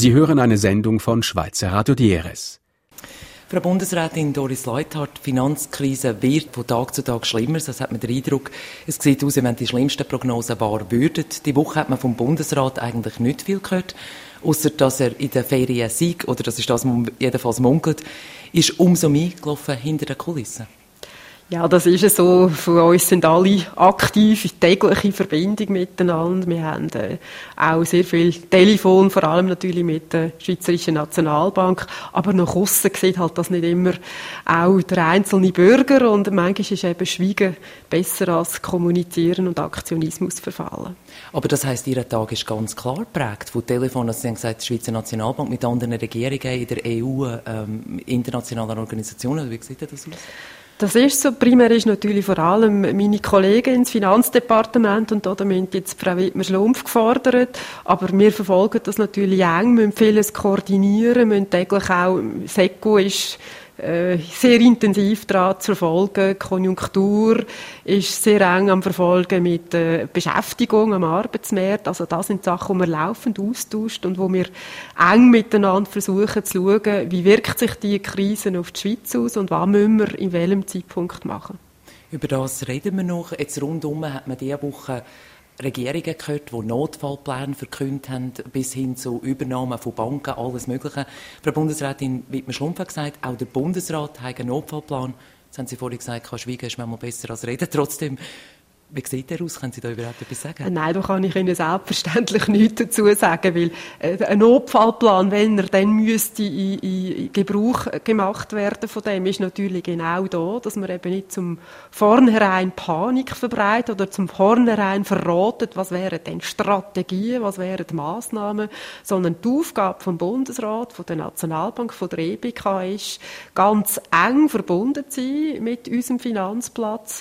Sie hören eine Sendung von Schweizer Radio DRS. Frau Bundesrätin Doris Leuthard, die Finanzkrise wird von Tag zu Tag schlimmer. Das hat man den Eindruck. Es sieht aus, als wenn die schlimmsten Prognosen wahr würden. Die Woche hat man vom Bundesrat eigentlich nicht viel gehört, ausser dass er in den Ferien sei, oder das ist das, was man jedenfalls munkelt, ist umso mehr gelaufen hinter den Kulissen. Ja, das ist es so. Von uns sind alle aktiv in tägliche Verbindung miteinander. Wir haben auch sehr viel Telefon, vor allem natürlich mit der Schweizerischen Nationalbank. Aber nach aussen sieht halt das nicht immer auch der einzelne Bürger. Und manchmal ist eben Schweigen besser als Kommunizieren und Aktionismus verfallen. Aber das heisst, Ihr Tag ist ganz klar geprägt von Telefon, also Sie haben gesagt, die Schweizer Nationalbank mit anderen Regierungen in der EU, internationalen Organisationen. Wie sieht das aus? Das ist so. Primär ist natürlich vor allem meine Kollegen ins Finanzdepartement und da sind jetzt Frau Wittmer-Schlumpf gefordert. Aber wir verfolgen das natürlich eng, müssen vieles koordinieren, müssen täglich auch, SECO ist sehr intensiv daran zu verfolgen. Die Konjunktur ist sehr eng am Verfolgen mit Beschäftigung am Arbeitsmarkt. Also das sind Sachen, die man laufend austauscht und wo wir eng miteinander versuchen zu schauen, wie wirkt sich die Krise auf die Schweiz aus und was müssen wir in welchem Zeitpunkt machen. Über das reden wir noch. Jetzt rundum hat man diese Woche Regierungen gehört, die Notfallpläne verkündet haben, bis hin zu Übernahmen von Banken, alles Mögliche. Frau Bundesrätin Wittmer-Schlumpf hat gesagt, auch der Bundesrat hat einen Notfallplan. Jetzt haben Sie vorhin gesagt, Schweigen ist manchmal besser als reden. Trotzdem, wie sieht der aus? Können Sie da überhaupt etwas sagen? Nein, da kann ich Ihnen selbstverständlich nichts dazu sagen, weil ein Notfallplan, wenn er dann müsste in Gebrauch gemacht werden von dem, ist natürlich genau da, dass man eben nicht zum Vornherein Panik verbreitet oder zum Vornherein verratet, was wären denn Strategien, was wären die Massnahmen, sondern die Aufgabe vom Bundesrat, von der Nationalbank, von der EBK ist, ganz eng verbunden zu sein mit unserem Finanzplatz,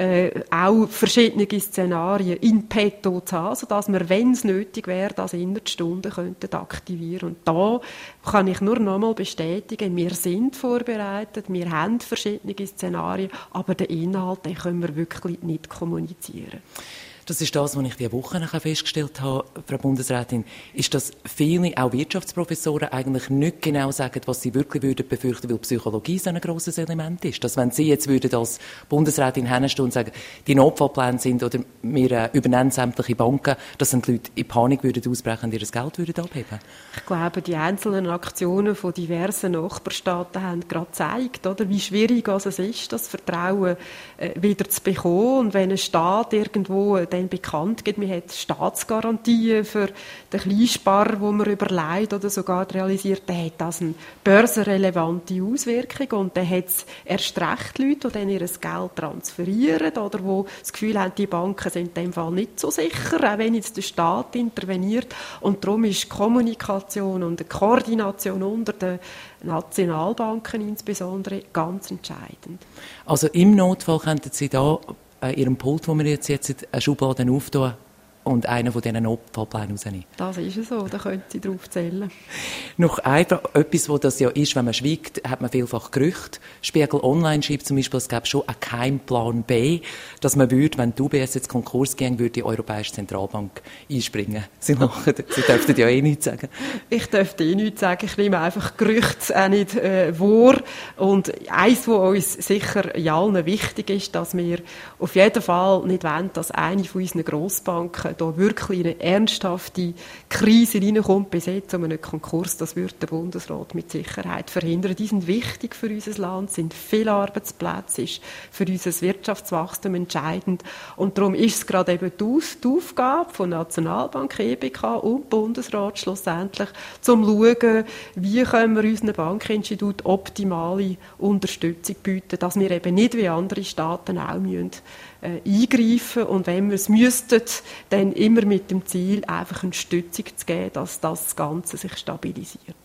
auch verschiedene Szenarien in petto zu haben, sodass wir, wenn es nötig wäre, das innerhalb Stunden könnten aktivieren. Und da kann ich nur noch einmal bestätigen, wir sind vorbereitet, wir haben verschiedene Szenarien, aber den Inhalt, den können wir wirklich nicht kommunizieren. Das ist das, was ich diese Woche festgestellt habe, Frau Bundesrätin, ist, dass viele, auch Wirtschaftsprofessoren, eigentlich nicht genau sagen, was sie wirklich würden befürchten, weil Psychologie so ein grosses Element ist. Dass wenn Sie jetzt würden als Bundesrätin hinstehen und sagen, die Notfallpläne sind oder wir übernehmen sämtliche Banken, dass dann die Leute in Panik würden ausbrechen und ihr Geld würden abheben? Ich glaube, die einzelnen Aktionen von diversen Nachbarstaaten haben gerade gezeigt, oder, wie schwierig es ist, das Vertrauen wieder zu bekommen. Und wenn ein Staat irgendwo dann bekannt gibt, man hat Staatsgarantien für den Kleinsparer, wo man überlegt oder sogar realisiert, dann hat das eine börsenrelevante Auswirkung und dann hat es erst recht Leute, die dann ihr Geld transferieren oder die das Gefühl haben, die Banken sind in dem Fall nicht so sicher, auch wenn jetzt der Staat interveniert. Und darum ist Kommunikation und die Koordination unter den Nationalbanken insbesondere ganz entscheidend. Also im Notfall könnten Sie da Ihrem Pult, wo wir jetzt eine Schublade auftun und einen von diesen Notfallplänen rausnehmen. Das ist es so, da können Sie drauf zählen. Noch etwas, wo das ja ist, wenn man schweigt, hat man vielfach Gerüchte. Spiegel Online schreibt zum Beispiel, es gäbe schon einen Keimplan B, dass man würde, wenn die UBS jetzt Konkurs ging, würde die Europäische Zentralbank einspringen. Sie lachen, Sie dürften ja nichts sagen. Ich dürfte nichts sagen, ich nehme einfach Gerüchte auch nicht wahr. Und eins, was uns sicher in allen wichtig ist, dass wir auf jeden Fall nicht wollen, dass eine von unseren Grossbanken da wirklich in eine ernsthafte Krise reinkommt, bis jetzt zu einem Konkurs, das wird der Bundesrat mit Sicherheit verhindern. Die sind wichtig für unser Land, sind viele Arbeitsplätze, ist für unser Wirtschaftswachstum entscheidend. Und darum ist es gerade eben die Aufgabe von Nationalbank, EBK und Bundesrat schlussendlich, zum schauen, wie können wir unseren Bankinstitut optimale Unterstützung bieten, dass wir eben nicht wie andere Staaten auch müssen eingreifen und wenn wir es müssten, dann immer mit dem Ziel, einfach eine Stützung zu geben, dass das Ganze sich stabilisiert.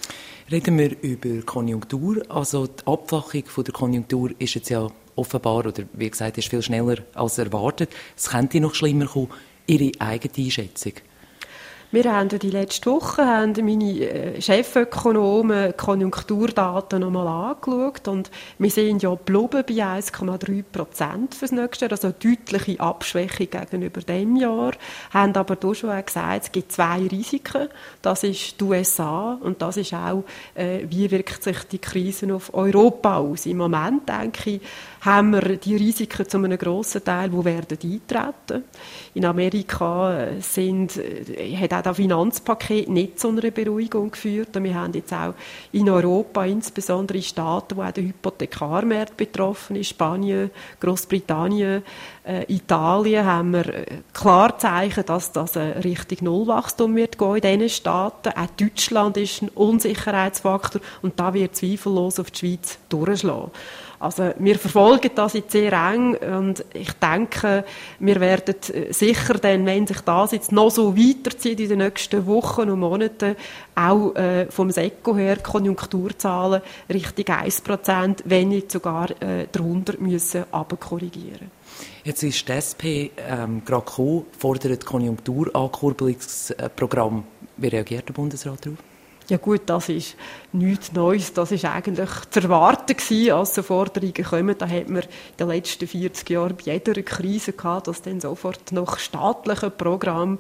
Reden wir über Konjunktur. Also die Abflachung von der Konjunktur ist jetzt ja offenbar, oder wie gesagt, ist viel schneller als erwartet. Es könnte noch schlimmer kommen. Ihre eigene Einschätzung? Wir haben die letzte Woche meine Chefökonomen die Konjunkturdaten nochmal angeschaut und wir sind ja geblieben bei 1,3% fürs nächste Jahr, also eine deutliche Abschwächung gegenüber dem Jahr. Haben aber da schon auch gesagt, es gibt zwei Risiken. Das ist die USA und das ist auch, wie wirkt sich die Krise auf Europa aus. Im Moment, denke ich, haben wir die Risiken zu einem grossen Teil, die werden eintreten. In Amerika hat auch das Finanzpaket nicht zu einer Beruhigung geführt. Und wir haben jetzt auch in Europa, insbesondere in Staaten, wo auch der Hypothekarmarkt betroffen ist, Spanien, Großbritannien, Italien, haben wir klar Zeichen, dass das Richtung Nullwachstum wird gehen in diesen Staaten. Auch Deutschland ist ein Unsicherheitsfaktor und da wird zweifellos auf die Schweiz durchschlagen. Also wir verfolgen das jetzt sehr eng und ich denke, wir werden sicher dann, wenn sich das jetzt noch so weiterzieht in den nächsten Wochen und Monaten, auch vom SECO her Konjunkturzahlen Richtung 1%, wenn nicht sogar darunter müssen runterkorrigieren. Jetzt ist die SP gerade gekommen, fordert Konjunkturankurbelungsprogramm. Wie reagiert der Bundesrat darauf? Ja gut, das ist nichts Neues. Das ist eigentlich zu erwarten gewesen, als so Forderungen kommen. Da hat man in den letzten 40 Jahren bei jeder Krise gehabt, dass dann sofort nach staatlichen Programmen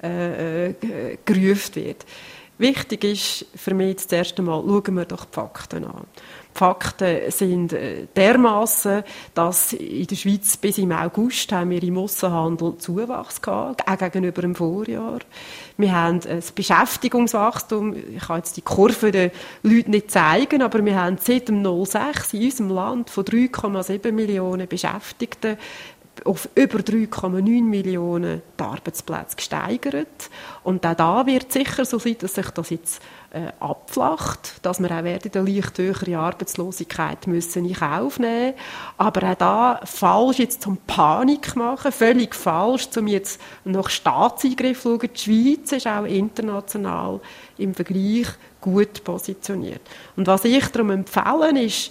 gerufen wird. Wichtig ist für mich jetzt das erste Mal, schauen wir doch die Fakten an. Die Fakten sind dermassen, dass in der Schweiz bis im August haben wir im Aussenhandel Zuwachs gehabt, auch gegenüber dem Vorjahr. Wir haben das Beschäftigungswachstum, ich kann jetzt die Kurve den Leuten nicht zeigen, aber wir haben seit dem 2006 in unserem Land von 3,7 Millionen Beschäftigten auf über 3,9 Millionen die Arbeitsplätze gesteigert. Und auch da wird sicher so sein, dass sich das jetzt abflacht, dass wir auch werden eine leicht höhere Arbeitslosigkeit müssen in Kauf nehmen. Aber auch da falsch jetzt zum Panik machen, völlig falsch, um jetzt nach Staatseingriff zu schauen. Die Schweiz ist auch international im Vergleich gut positioniert. Und was ich darum empfehle, ist,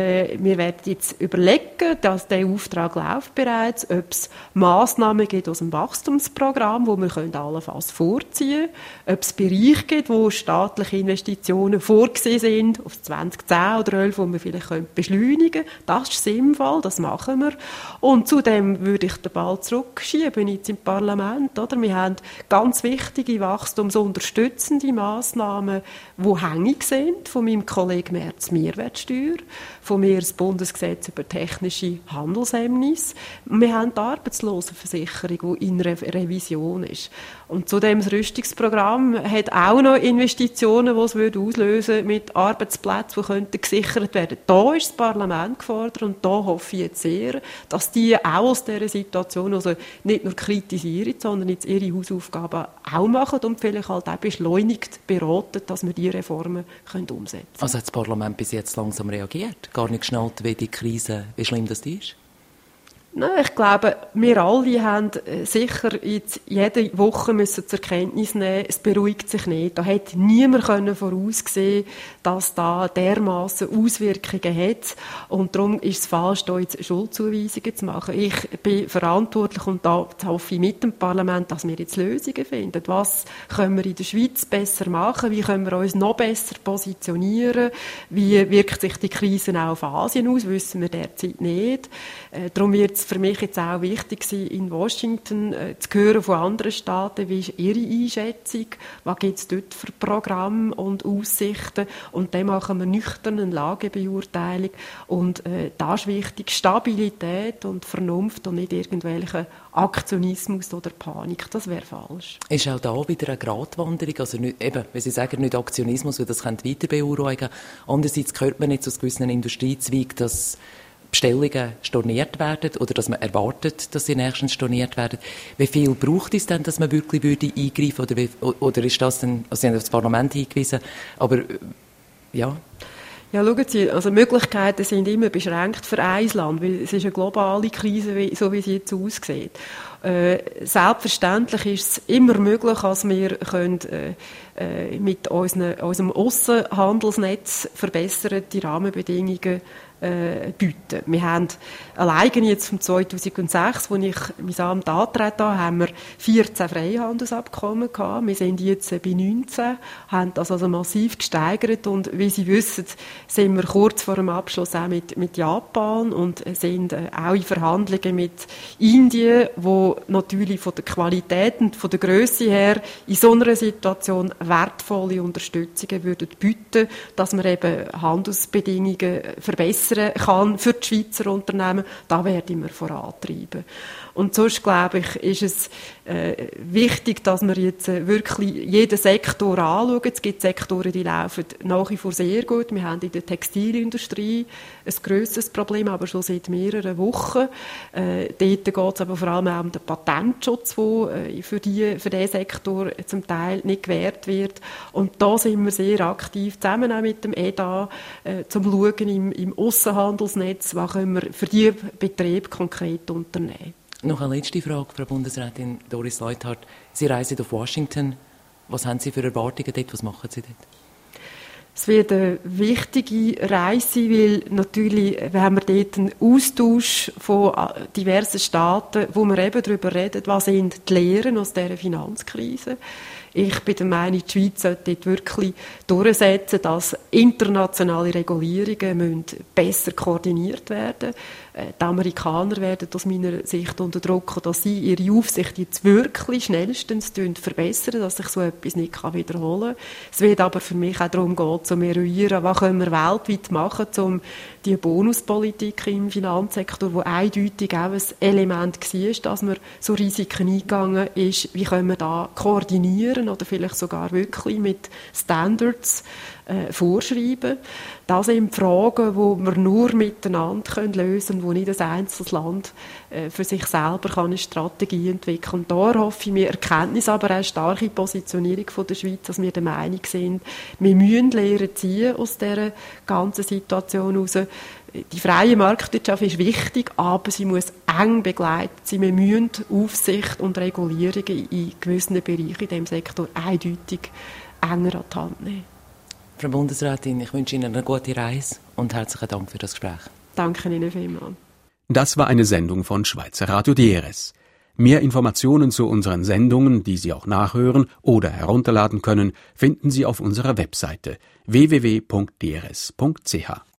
wir werden jetzt überlegen, dass der Auftrag läuft bereits, ob es Massnahmen gibt aus dem Wachstumsprogramm, wo wir allenfalls vorziehen können, ob es Bereiche gibt, wo staatliche Investitionen vorgesehen sind, auf 2010 oder 2011, wo wir vielleicht beschleunigen können. Das ist sinnvoll, das machen wir. Und zudem würde ich den Ball zurückschieben jetzt im Parlament. Oder? Wir haben ganz wichtige wachstumsunterstützende Massnahmen, die hängig sind, von meinem Kollegen Merz Mehrwertsteuer, von mir das Bundesgesetz über technische Handelshemmnisse. Wir haben die Arbeitslosenversicherung, die in Revision ist. Und zudem das Rüstungsprogramm hat auch noch Investitionen, die es auslösen würde mit Arbeitsplätzen, die gesichert werden könnten. Da ist das Parlament gefordert und da hoffe ich jetzt sehr, dass die auch aus dieser Situation also nicht nur kritisieren, sondern jetzt ihre Hausaufgaben auch machen und vielleicht halt auch beschleunigt beraten, dass wir die Reformen umsetzen können. Also hat das Parlament bis jetzt langsam reagiert? Gar nicht geschnallt, wie die Krise, wie schlimm das ist? Nein, ich glaube, wir alle haben sicher jetzt jede Woche müssen zur Kenntnis nehmen, es beruhigt sich nicht. Da hätte niemand voraussehen können, dass da dermassen Auswirkungen hat. Und darum ist es falsch, da jetzt Schuldzuweisungen zu machen. Ich bin verantwortlich und da hoffe ich mit dem Parlament, dass wir jetzt Lösungen finden. Was können wir in der Schweiz besser machen? Wie können wir uns noch besser positionieren? Wie wirkt sich die Krise auch auf Asien aus? Wissen wir derzeit nicht. Darum wird es für mich jetzt auch wichtig sein, in Washington zu hören von anderen Staaten, wie ist ihre Einschätzung, was gibt es dort für Programme und Aussichten, und dann machen wir nüchtern eine Lagebeurteilung und da ist wichtig Stabilität und Vernunft und nicht irgendwelche Aktionismus oder Panik, das wäre falsch. Ist auch da wieder eine Gratwanderung, also nicht, eben, wenn Sie sagen, nicht Aktionismus, weil das könnte weiter beunruhigen. Andererseits hört man jetzt aus gewissen Industriezweigen, dass Bestellungen storniert werden oder dass man erwartet, dass sie nächstens storniert werden. Wie viel braucht es denn, dass man wirklich eingreifen würde? Oder ist das dann, also Sie haben auf das Parlament hingewiesen, aber ja... Ja, schauen Sie, also Möglichkeiten sind immer beschränkt für ein Land, weil es ist eine globale Krise, so wie sie jetzt aussieht. Selbstverständlich ist es immer möglich, dass wir mit unserem Aussenhandelsnetz verbesserte Rahmenbedingungen bieten. Wir haben alleine jetzt von 2006, als ich mein Amt angetreten habe, haben wir 14 Freihandelsabkommen gehabt. Wir sind jetzt bei 19, haben das also massiv gesteigert und wie Sie wissen, sind wir kurz vor dem Abschluss auch mit Japan und sind auch in Verhandlungen mit Indien, wo natürlich von der Qualität und von der Grösse her in so einer Situation wertvolle Unterstützungen würden bieten, dass man eben Handelsbedingungen verbessern kann für die Schweizer Unternehmen. Da werden wir vorantreiben. Und sonst, glaube ich, ist es wichtig, dass wir jetzt wirklich jeden Sektor anschauen. Es gibt Sektoren, die laufen nach wie vor sehr gut. Wir haben in der Textilindustrie ein grösseres Problem, aber schon seit mehreren Wochen. Dort geht es aber vor allem auch um den Patentschutz, der für diesen Sektor zum Teil nicht gewährt wird. Und da sind wir sehr aktiv, zusammen auch mit dem EDA, zum Schauen im Aussenhandelsnetz, was können wir für diese Betriebe konkret unternehmen. Noch eine letzte Frage, Frau Bundesrätin Doris Leuthard. Sie reisen auf Washington. Was haben Sie für Erwartungen dort? Was machen Sie dort? Es wird eine wichtige Reise sein, weil natürlich haben wir dort einen Austausch von diversen Staaten, wo wir eben darüber reden, was sind die Lehren aus dieser Finanzkrise. Ich bin der Meinung, die Schweiz sollte dort wirklich durchsetzen, dass internationale Regulierungen besser koordiniert werden müssen. Die Amerikaner werden aus meiner Sicht unter Druck, dass sie ihre Aufsicht jetzt wirklich schnellstens verbessern, dass sich so etwas nicht wiederholen kann. Es wird aber für mich auch darum gehen, zu eruieren, was können wir weltweit machen, um die Bonuspolitik im Finanzsektor, wo eindeutig auch ein Element war, dass man so Risiken eingegangen ist, wie können wir da koordinieren oder vielleicht sogar wirklich mit Standards vorschreiben. Das sind Fragen, die wir nur miteinander lösen können, wo nicht ein einzelnes Land für sich selber eine Strategie entwickeln kann. Und da hoffe ich mir Erkenntnis, aber auch eine starke Positionierung von der Schweiz, dass wir der Meinung sind, wir müssen Lehren ziehen aus dieser ganzen Situation heraus. Die freie Marktwirtschaft ist wichtig, aber sie muss eng begleitet sein. Wir müssen Aufsicht und Regulierungen in gewissen Bereichen in diesem Sektor eindeutig enger an die Hand nehmen. Frau Bundesrätin, ich wünsche Ihnen eine gute Reise und herzlichen Dank für das Gespräch. Danke Ihnen vielmals. Das war eine Sendung von Schweizer Radio DRS. Mehr Informationen zu unseren Sendungen, die Sie auch nachhören oder herunterladen können, finden Sie auf unserer Webseite www.drs.ch.